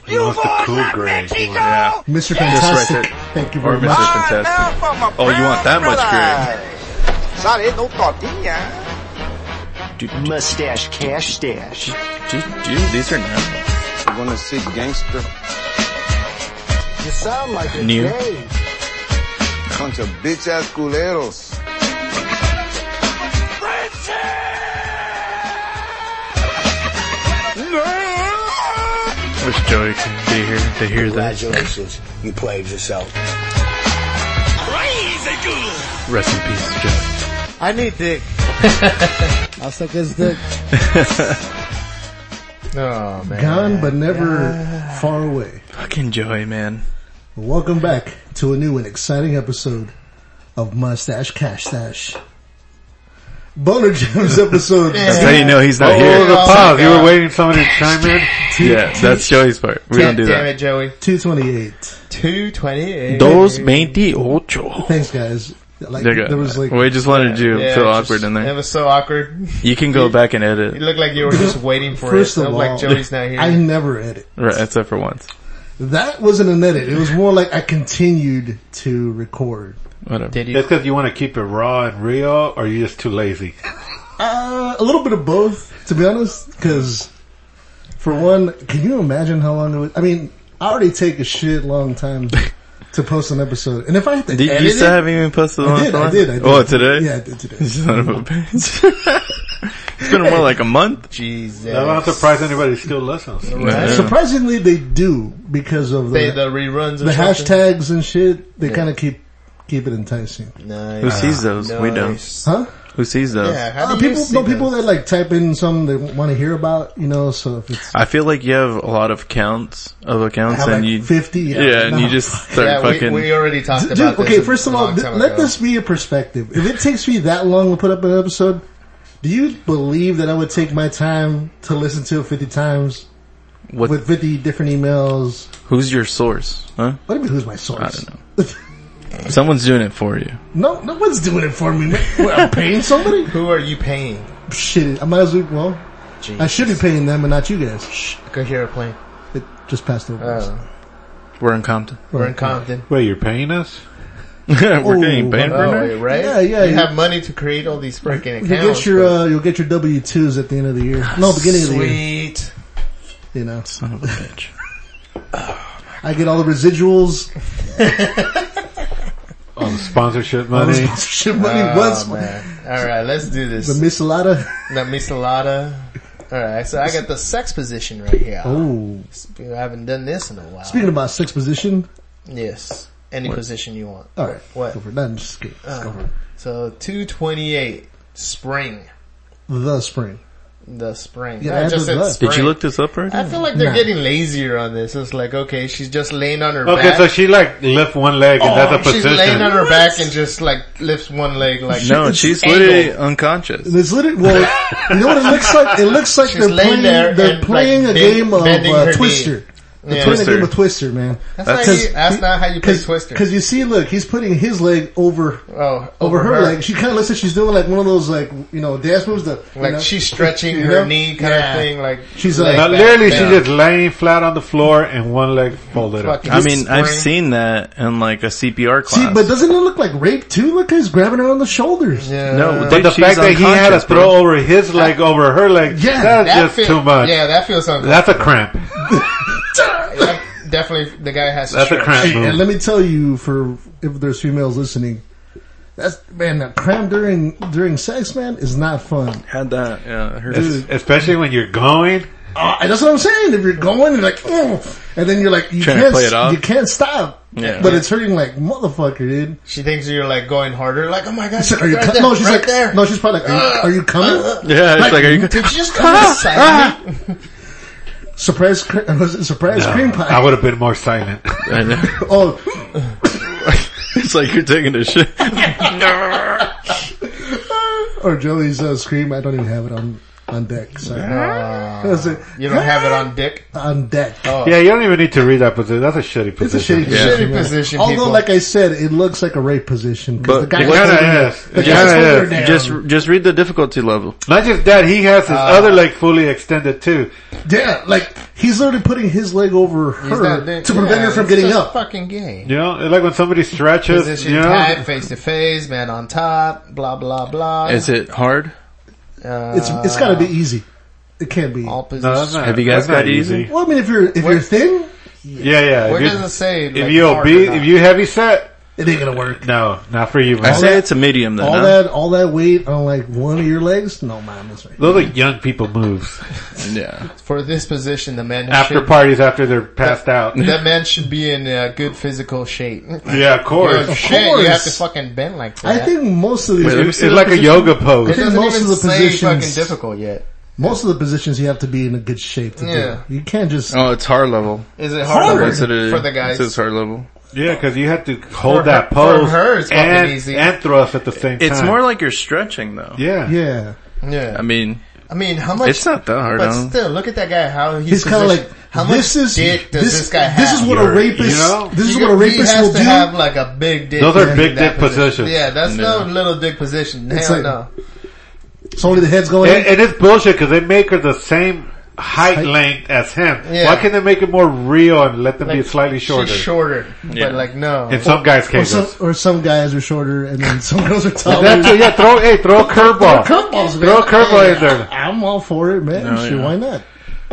He wants the cool grade. Yeah. Mr. Fantastic. Right there. Thank you Or very Mr. much. Fantastic. Oh, you want that much grade? Sorry, no tortilla. Mustache cash stash. Dude, these are nice. You wanna see gangster? You sound like a New. gay. Bunch of bitch ass culeros. Wish Joey could be here to hear that. Congratulations, you played yourself. Rest in peace, Joey. I need dick. I'll suck his dick. Oh, man. Gone but never far away. Fucking Joey, man. Welcome back to a new and exciting episode of Mustache Cash Stash. Boner Gems episode. That's how you know he's not Oh, here. the pause. You were waiting for somebody to chime in? Yeah, that's Joey's part. We don't do Damn that. it, Joey. 228. 228. 228. Thanks, guys. Like, There there was like, we just wanted you to feel awkward in It there. was so awkward. You can go back and You edit. looked like you were just waiting for first it. of It all, looked like Joey's not here. I never edit. Right, except for once. That wasn't an edit. It was more like I continued to record. Whatever. Did you? That's because you want to keep it raw and real, or you just too lazy? A little bit of both, to be honest, because for one, can you imagine how long it would, I mean, I already take a shit long time to post an episode. And if I had to You edit still it, haven't even posted I one? did. Oh, today? Yeah, I did today. Son of a bitch. It's been more like a month. Jesus. I'm not surprised anybody still listens. Yeah. Surprisingly, they do, because of the the reruns or the something? hashtags and shit. They kind of keep it enticing. Nice. Who sees those? We don't. Nice. Huh? Who sees those? Yeah, how do you see People those? that like type in something they want to hear about, you know, so if it's I feel like you have a lot of accounts, have and like you 50, yeah, and no. you just start Yeah, fucking. we already talked Dude, about this. okay, first of a all, long time let ago. this be a perspective. If it takes me that long to put up an episode, do you believe that I would take my time to listen to it 50 times What? with 50 different emails? Who's your source? Huh? What do you mean, who's my source? I don't know. Someone's doing it for you. No one's doing it for me. Man. What, I'm paying somebody? Who are you paying? Shit, I might as well, I should be paying them and not you guys. I could hear a plane. It just passed over. Oh, We're in Compton. we're in Compton. Wait, you're paying us? We're getting paid for Oh, it. right? Yeah, You yeah. have money to create all these freaking You'll accounts. you'll get your W-2s at the end of the year. No, beginning of the year. Sweet. You know, Son of a bitch. I get all the residuals, All the sponsorship all the money? sponsorship money. Oh, Once man. Alright, let's do this. the misalada. The misalada. Alright, so I got the sex position right here. Oh, I haven't done this in a while. speaking about sex position. Yes. Any position you want. All right, What? Go for it. No, I'm just kidding. Go for it. So 228. Spring. The spring. The spring. Yeah, I I just did said that. spring. Did you look this up already? I feel like they're Nah. getting lazier on this. It's like, okay, she's just laying on her Okay, back. so she like lift one leg and that's a She's position. laying on her back and just like lifts one leg like No, It's she's angled. literally unconscious. It's literally, well, you know what it looks like? It looks like She's they're laying playing, there they're and, playing like, a game of bending her knee. Twister. They're Yeah. playing a Twister. game of Twister, man. That's not how you play Twister. Cause you see, look, he's putting his leg over over her leg. She kind of looks like she's doing like one of those like, you know, dance moves that, you Like know, she's stretching you her know? knee kind Yeah. of thing. Like She's leg like- Now, back literally, down. she's just laying flat on the floor and one leg folded up. Fucking I mean, I've spring. seen that in like a CPR class. See, but doesn't it look like rape too? Look, he's grabbing her on the shoulders. Yeah. No, But dude, the she's fact that he had to unconscious, throw bro. over his leg over her leg, Yeah, that's That just feel- too much. Yeah, that feels uncomfortable. That's a cramp. Definitely, the guy has to That's a stretch. cramp And move. let me tell you, for if there's females listening, that's man, that cramp during sex, man, is not fun. Had that, yeah. I heard Especially when you're going. And that's what I'm saying. If you're going and like, oh, and then you're like, you Trying to can't, play it off. you can't stop. Yeah. But it's hurting like motherfucker, dude. She thinks you're like going harder. Like, oh my god, She's like, are you right co- there, no, she's right like, there. no, she's probably like, are you coming? Yeah, it's like, are you? Did you just come inside me? Surprise, was it surprise cream pie? I would have been more silent. I know. Oh, It's like you're taking a shit. or Joey's scream. I don't even have it on on deck. Sorry. You don't have it on dick? On deck. Oh. Yeah, you don't even need to read that position. That's a shitty It's a position. shitty position. Shitty man. position, Although, people. like I said, it looks like a rape position. 'Cause But the guy It was kinda holding is. the It guy's kinda holding her is. down. Just read the difficulty level. Not just that, he has his other leg fully extended too. Yeah, like he's literally putting his leg over He's her not- to prevent her from it's getting just up. fucking gay. You know, it's like when somebody stretches, Position you know. tight, face to face, man on top, blah blah blah. Is it hard? It's got to be easy. It can't be. all No, positions? that's not, Have you guys that's not got easy? Well, I mean, if you're thin, Yeah. Where If does you, it say? if like, you hard or obese, not? if you heavy set, it ain't gonna work. no, not for you, I man. say it's a medium then. All that weight on like one of your legs, no man, that's right. Those are young people moves. Yeah. For this position, the man After should, parties, after they're passed out. that man should be in good physical shape. Yeah, of course. Good shit, you course. have to fucking bend like that. I think most of these, It's like a yoga pose. it doesn't most even of the say fucking positions- difficult yet. most of the positions you have to be in a good shape to Yeah. do. You can't just. Oh, it's hard level. Is it harder Harder. That's what it is. for the guys? It says hard level. Yeah, because you have to hold For that her- pose for her, it's fucking and, easy. and thrust at the same time. It's more like you're stretching though. yeah. Yeah, Yeah. I mean, I mean, how much? it's not that hard. But Huh? still, look at that guy. How he's kind of like. how much This is dick does this guy have? This is what a You're- rapist. you know? This is You- what a he rapist has will to do. have like a big dick. Those are in big that dick positions. Yeah, that's No. no little dick position. It's Hell like- no. It's only the head's going. And, and it's bullshit because they make her the same height length as him. Yeah. Why can't they make it more real and let them be Like, slightly shorter? She's shorter, Yeah. but like no. In some guys' cases. or some guys are shorter and then some girls are taller. That's it, yeah, throw a curveball. Curveballs, Throw a curveball in there. I'm all for it, man. No, Shit, yeah. why not?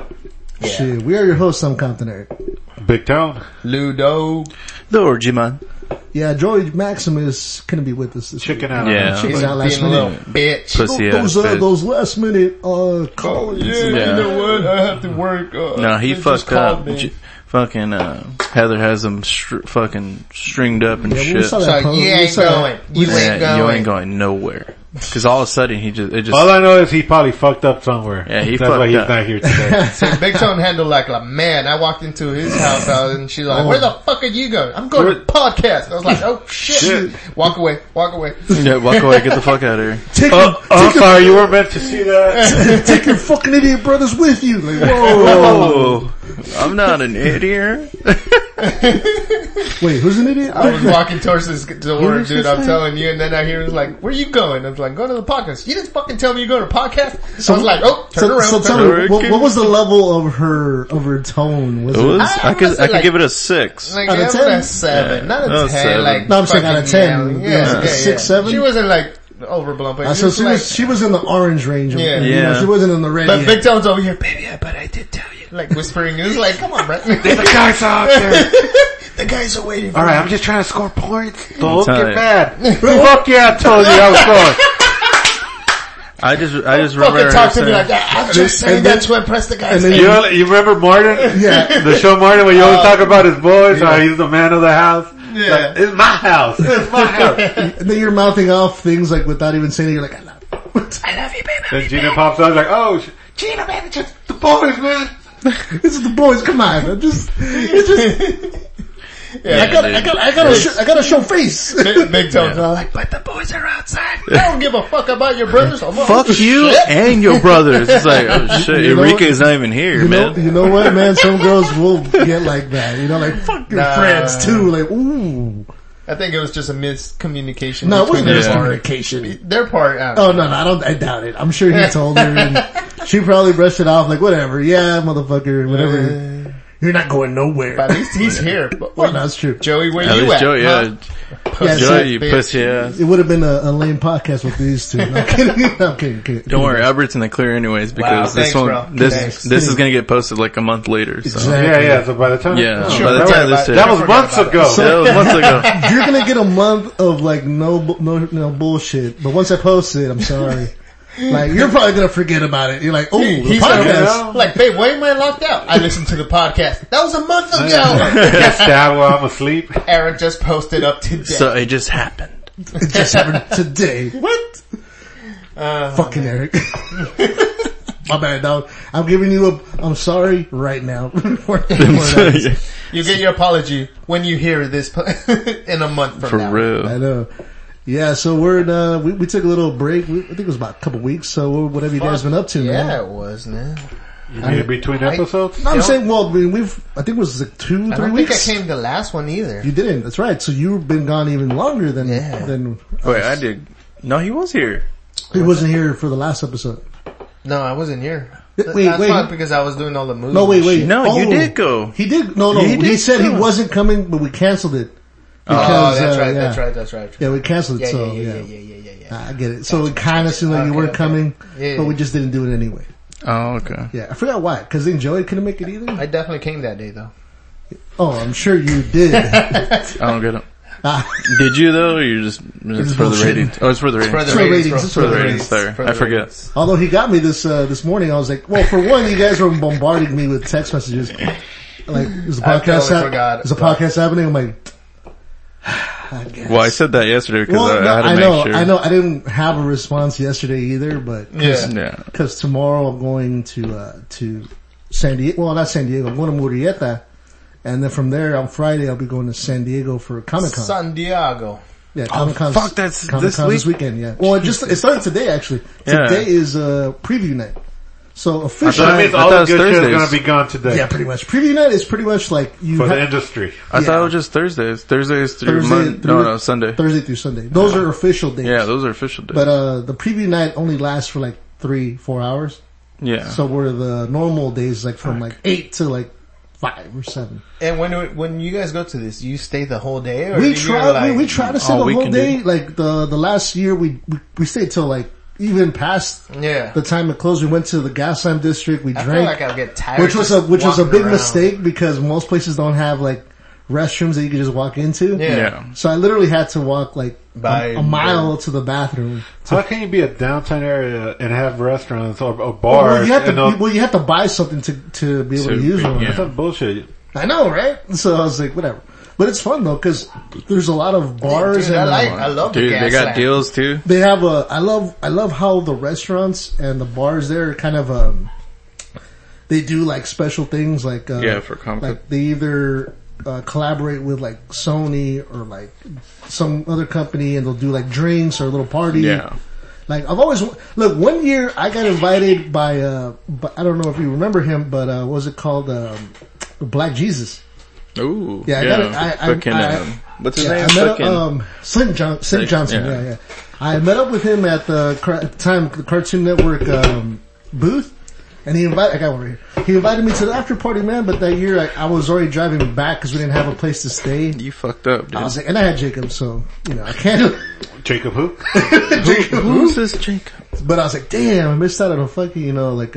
Shit, we are your hosts, I'm Compton Eric. Big Tone. Ludo. The orgy man. Yeah, Joey Maximus couldn't be with us this week. Chicken out. Yeah. Chicken He's out last being a little minute. bitch. Pussy ass bitch. Those last minute calls. Yeah, Yeah. you know what? I have to work. No, he they just fucked called up. me. Fucking Heather has him fucking stringed up and Yeah, we shit. saw that So post. you We ain't saw that. going. You Yeah, ain't going. you ain't going nowhere. Cause all of a sudden it just All I know is he probably fucked up somewhere. Yeah, he That's why fucked he's up. not here today. So Big Tone handled like a man. I walked into his house and she's like, Oh. where the fuck are you going? I'm going to podcast. I was like, oh shit. Shit. Walk away. Walk away. yeah, walk away, get the fuck out of here. Take, Oh, I'm sorry, you weren't meant to see that. take your fucking idiot brothers with you. Like, whoa. Oh, I'm not an idiot. Wait, who's an idiot? I was walking towards this door, was dude, this I'm thing? telling you, and then I hear it was like, where you going? I was like, go to the podcast. You didn't fucking tell me you're going to podcast? So I was like, oh, turn around. So turn tell around. me, what was the level of her tone? Was It was, I I could must have, give like- it a 6. Like, Out of yeah, 10? a 7. Not Oh, a 10, 7. like, No, I'm saying out of fucking 10. yelling. Yeah, 6, 7? She wasn't like overblown, but So she was like, she was in the orange range. Of, Yeah. you know, Yeah. she wasn't in the red. but yet. Big Tone's over here, baby, but I did tell you. Like whispering, it was like, come on, Brett. There's a guys out there. The guys are waiting for Alright, me. I'm just trying to score points. Don't tell get you. mad. Fuck yeah, I told you I was going. I just remember Fucking her talk to me saying, like that. I'm just saying and then- that to impress the guys. and then You remember Martin? Yeah. The show Martin when you always talk about his boys, how he's the man of the house. Yeah. Like, it's my house. It's my house. And then you're mouthing off things like without even saying it. You're like, I love you. I love you, baby. Then Gina pops up like, oh, Gina, man, it's just the boys, man. This is the boys. Come on. It's just. Yeah, I gotta show face. Big Tone's all like, but the boys are outside. I don't give a fuck about your brothers. I'm fuck you and your brothers. It's like, oh shit, You know Enrique's not even here, man. You know what, man? Some girls will get like that. You know, like fuck your Nah. friends too. Like, ooh. I think it was just a miscommunication. No, it wasn't between their miscommunication. Their part. Oh no, I doubt it. I'm sure he told her, and she probably brushed it off like whatever. Yeah, motherfucker, whatever. You're not going nowhere. But at least he's here. But Well, that's true. Joey, where At you least at? Joey, huh? yeah. Yeah, Joey, so you bitch. pussy ass. it would have been a lame podcast with these two. No, I'm kidding. No, I'm kidding. Don't worry, Albert's in the clear anyways because Wow, this thanks, one, bro. this Thanks. is gonna get posted like a month later. So Exactly. Yeah, so by the time. yeah, Oh, by the that time was- this that was Forget months about it. ago. that was months ago. You're gonna get a month of like no bullshit. But once I post it, I'm sorry. Like you're probably gonna forget about it. You're like, oh, the He's podcast. like, babe, why am I locked out? I listened to the podcast. That was a month ago. Get stabbed while I'm asleep. Eric just posted up today. So it just happened. It just happened today. what? Fucking Eric. My bad, dog. I'm giving you I'm sorry right now. You get your apology when you hear this in a month from For now. real. I know. Yeah, so we're in, we took a little break. I think it was about a couple weeks. So what have you guys been up to, Yeah, man? it was, man. You mean between episodes? No, I'm saying, well, I mean, I think it was like 2-3 I don't weeks. think I came to the last one either. You didn't. That's right. So you've been gone even longer than Yeah. Wait, I did. No, he was here. He wasn't here for the last episode. No, I wasn't here. Wait, That's wait. probably because I was doing all the movies. No, wait. No, you Oh, did go. He did. No, Yeah, he he did said he go. wasn't coming, but we canceled it. Oh, that's right, yeah. that's right. Yeah, we canceled it. Yeah, So yeah. I get it. So it kind of seemed like you Okay, weren't okay. coming, Yeah. but we just didn't do it anyway. Oh, okay. Yeah, I forgot why. Because then Joey couldn't make it either. I definitely came that day though. Oh, I'm sure you did. I don't get it. Did you though, or you just It's for the bullshit. ratings? Oh, it's for the ratings. For the For the ratings, ratings, bro. it's For the ratings, sorry. For the I forget. ratings. Although he got me this morning, I was like, well, for one, you guys were bombarding me with text messages. Like, is the I podcast totally forgot. is the podcast happening? I'm like, I guess. Well, I said that yesterday because Well, no, I had to I make know, sure. I know. I didn't have a response yesterday either, but Yeah. Yeah. because tomorrow I'm going to San Diego. Well, not San Diego. I'm going to Murrieta, and then from there on Friday I'll be going to San Diego for Comic Con. San Diego. Yeah, Comic Con. fuck, that's Comic Con this this weekend. Yeah. Well, it started today actually. Yeah. Today is preview night. So So officially, that means I all thought the it good was shit is Thursdays. going to be gone today. yeah, pretty much. Preview night is pretty much like you For ha- the industry. I thought it was just Thursdays. Thursdays through Monday. No, Sunday. Thursday through Sunday. Those are official days. Yeah, those are official days. But the preview night only lasts for like 3-4 hours. yeah. So where the normal days like from like 8 to like 5 or 7. And when you guys go to this, you stay the whole day, or We do you try like, we try to stay all the whole weekend, day. dude. Like the last year we stayed till like even past Yeah. the time it closed. We went to the Gaslamp district. We I drank. feel like I'll get tired. Which was just a big walking around. mistake because most places don't have like restrooms that you can just walk into. Yeah. Yeah. So I literally had to walk like By a mile to the bathroom. How can you be a downtown area and have restaurants or Well, bars? you have and to you have to buy something to be able to use one. yeah. That's bullshit. I know, right? So I was like, whatever. But it's fun though because there's a lot of bars Dude, and I love the Dude, gas they got lamp. deals too. they have I love how the restaurants and the bars there kind of they do like special things like Yeah, for Comic-Con. like they either collaborate with like Sony or like some other company and they'll do like drinks or a little party. Yeah. Like I've always look. One year I got invited by I don't know if you remember him, but what was it called? Black Jesus. Ooh. Yeah, I got it. I- Fucking, what's his Yeah, name? I met Fucking, up, St. Johnson. yeah. Yeah. I met up with him at at the time the Cartoon Network booth, and he invited. I got one right here. He invited me to the after party, man. But that year I was already driving back because we didn't have a place to stay. you fucked up, dude. I was like, and I had Jacob, so you know I can't. Jacob who? Who's this Jacob? But I was like, damn, I missed out on a fucking like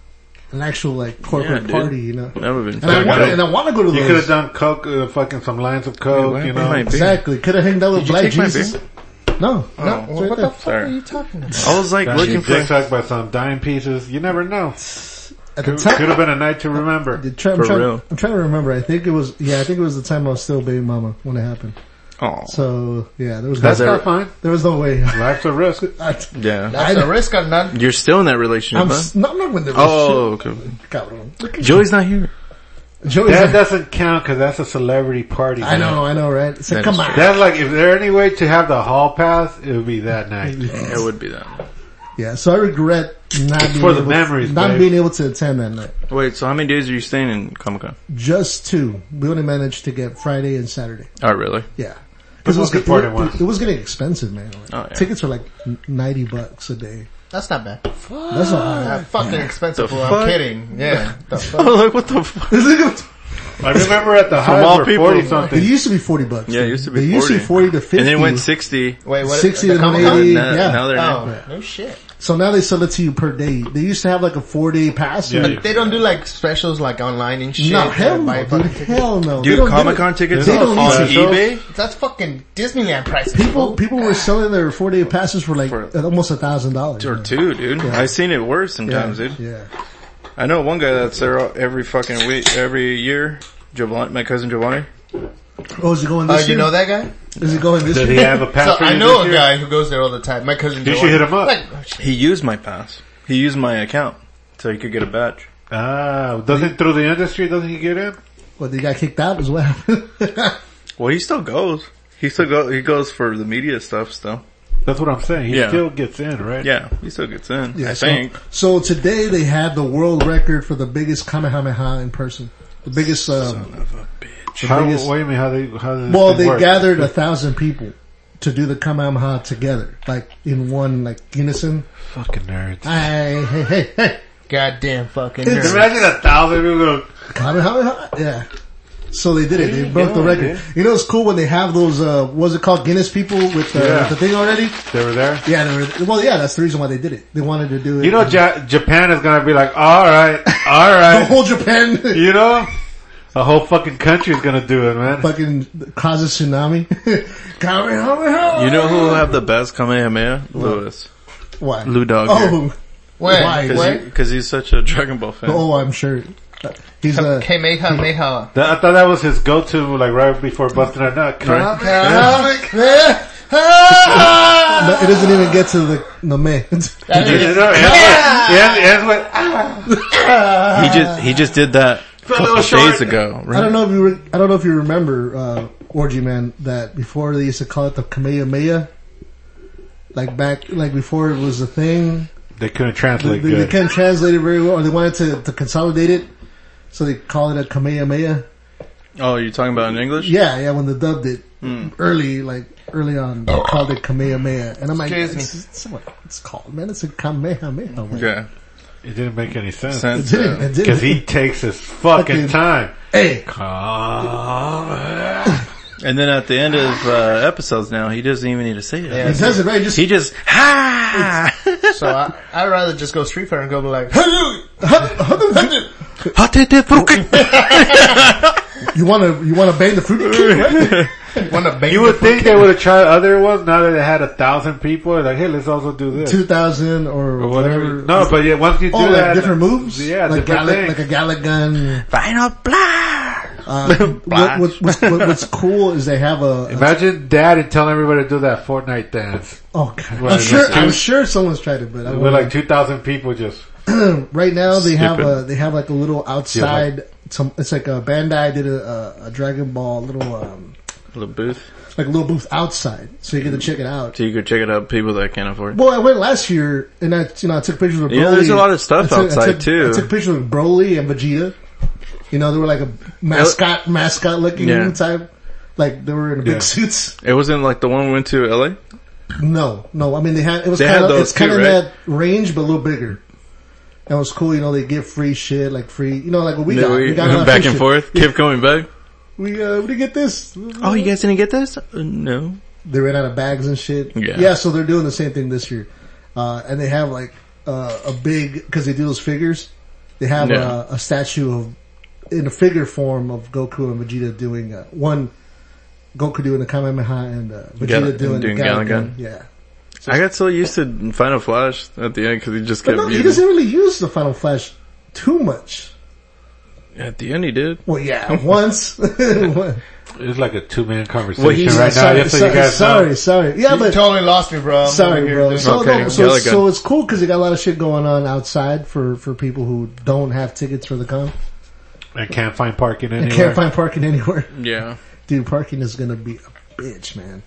an actual like corporate dude. party, you know. That would have And I been want fucking and I want to go to You could have those. done coke, fucking some lines of coke, Wait, you where know. might be? Exactly. Could have hanged out with Did you Black take my Jesus. beer? No, no, it's Well, right what there. the fuck are you talking about? I was like Got looking you dick for. sucked by some dime pieces. You never know. At the Could time, have been a night to remember. I'm For real. trying to remember. I think it was the time I was still baby mama when it happened. Oh, So yeah, there was That's no, not fine. there was no way. Life's a risk. yeah. That's a risk or none. You're still in that relationship, I'm huh? not with the Oh, okay. Cabrón. Look at Joey's not here. Joey's That like, doesn't count because that's a celebrity party. I man. know, right? It's like, That come is on. That's like, if there any way to have the hall pass, it would be that night. It would be that. Yeah, so I regret not being for the able memories, not babe. being able to attend that night. Wait, so how many days are you staying in Comic Con? Just 2. We only managed to get Friday and Saturday. Oh, really? Yeah. Because most important ones. it was getting expensive, man. Like, Oh, yeah. Tickets are like $90 a day. That's not bad. That's not bad. Fucking expensive. The Fool. I'm fuck? kidding. Yeah. The Oh, fuck? look, what the fuck? I remember at the all high were people. 40 It something. used to be $40. Yeah, it used to be They used to be 40 to 50. And then it went 60. Wait, what? 60 the to Comic-Con? 180. Now, Yeah. now they're Oh, no shit. So now they sell it to you per day. They used to have like a 4-day pass. Yeah. Like, They don't do like specials like online and shit. no, hell Buy no, a dude. fucking ticket. Hell no. They Dude, don't- Comic Con tickets they on don't need to. eBay? That's fucking Disneyland prices. People were selling their 4-day passes for like For- almost $1,000. Or two, dude. I've seen it worse sometimes, dude. Yeah. I know one guy that's there every fucking week, every year. Giovanni, my cousin Giovanni. Oh, is he going Oh, this year? you know that guy? Is he going this Did year? he have a pass So for I you know this a year? guy who goes there all the time. My cousin. You should Joanne. hit him up. Like, He used my pass. He used my account so he could get a badge. Ah, doesn't through the industry, doesn't he get in? Well, he got kicked out as well. Well, he still goes. He goes for the media stuff still. That's what I'm saying. He Yeah. still gets in, right? Yeah, he still gets in. Yeah, I think. So today they had the world record for the biggest Kamehameha in person. The biggest, Son of a bitch. How, biggest- what do you mean? How does this well, thing they work? gathered 1,000 people to do the Kamehameha together, like in one, like unison. Fucking nerds. Hey. Goddamn fucking It's- nerd. Imagine 1,000 people go, Kamehameha? Yeah. So they did it. They you broke the go, record. dude. You know, it's cool when they have those, what's it called? Guinness people with Yeah. the thing already? they were there. Yeah, they were, well, yeah, that's the reason why they did it. They wanted to do it. You know, Japan is gonna be like, alright. the whole Japan You know? A whole fucking country is gonna do it, man. fucking cause a tsunami. Kamehameha! You know who will have the best Kamehameha? Lewis. Why? Lou Dog. Oh, When? Why? Because he's such a Dragon Ball fan. oh, I'm sure. He's a, Kamehameha. I thought that was his go-to, like right before busting a nut. Right. no, it doesn't even get to the man. He just did that a couple days ago. Right? I don't know if you remember, Orgy Man, that before they used to call it the Kamehameha. Like before it was a thing. They couldn't translate They good. couldn't translate it very well, or they wanted to consolidate it. So they call it a Kamehameha. Oh, you're talking about in English? Yeah, when they dubbed it early on, they called it Kamehameha. And I'm like, Excuse me. it's what it's called, man. It's a Kamehameha. Yeah. It didn't make any sense. Sense, It didn't. Because he takes his fucking time. Hey, And then at the end of episodes now, he doesn't even need to say it. Yeah. he does it right. Just He just, ha! So I'd rather just go Street Fighter and go like, you want to bang the fruit cake, right? wanna bang You would think they would have tried other ones now that they had 1,000 people. Like, hey, let's also do this. 2000 or whatever. No, but yeah, once you do Oh, that. like different moves? Yeah, like different things. like a Gallic gun. Final blast! What's cool is they have a Imagine dad and telling everybody to do that Fortnite dance. oh god, Well, I'm sure someone's tried it, but I With like 2,000 people just. right now they Stupid. have like a little outside. It's like a Bandai did a Dragon Ball little Little booth. like a little booth outside, so you get to check it out. So you could check it out, people that can't afford it. Well, I went last year and I took pictures of Broly. Yeah, there's a lot of stuff I outside too. I took pictures of Broly and Vegeta. You know, they were like a mascot looking Yeah. type. Like they were in big Yeah. suits. It wasn't like the one we went to LA? No. I mean, they had had kind of, those it's kind too, of right? that range, but a little bigger. That was cool. You know, they give free shit, like free, you know, like what we got. We got a lot of back free and shit. forth, kept coming back. We did get this. Oh, you guys didn't get this? No. They ran out of bags and shit. Yeah. So they're doing the same thing this year. And they have like, a big, cause they do those figures. They have Yeah. a statue of, in a figure form of Goku and Vegeta doing, one, Goku doing the Kamehameha and, Vegeta doing the Gallic Gun. Yeah. I got so used to Final Flash at the end because he just But kept no, he beating. doesn't really use the Final Flash too much. At the end he did. Well, yeah, once. It's like a 2-man conversation Well, he's- right now. Just so you guys know. sorry. Yeah, you but totally lost me, bro. I'm over sorry, here bro. doing- So, Okay, no, Gallic Gun. so it's cool because they got a lot of shit going on outside for people who don't have tickets for the con And can't find parking and anywhere. can't find parking anywhere. Yeah. Dude, parking is gonna be a bitch, man.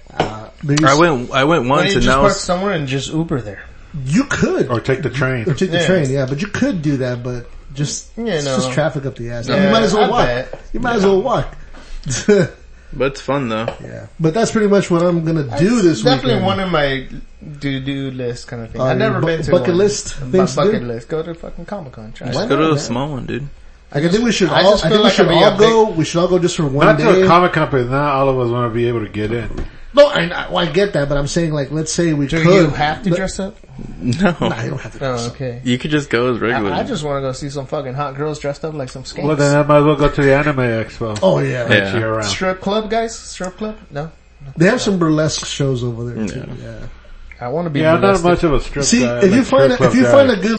I went Why don't once you and just now park it's, somewhere and just Uber there? You could Or take the train. or take the Yeah. train, yeah, but you could do that, but it's no. just traffic up the ass. Yeah, you might as well I walk. bet. You might as well walk. but it's fun though. Yeah, but that's pretty much what I'm gonna do this Definitely weekend. one of my do list kind of thing. Oh, I've never your been to bucket one. list things to Bucket do? list. Go to fucking Comic Con. Try Why it. Go to not, a man? small one, dude. I think we should I all. just I feel think we like should I'm being all a go. We should all go just for one Not to day. a comic company, not all of us want to be able to get in. No, I get that, but I'm saying like, let's say we Do could. you have to dress up? No. Nah, you don't have to. Oh, okay. You could just go as regular. I just want to go see some fucking hot girls dressed up like some skanks. Well, then I might as well go to the Anime Expo. Oh yeah. Yeah. Year round. Strip club, guys? Strip club? No. They have some burlesque shows over there too. Yeah. Yeah. I want to be Yeah, I'm not molested. much of a strip See, guy. if you like find strip if you club find guy. a good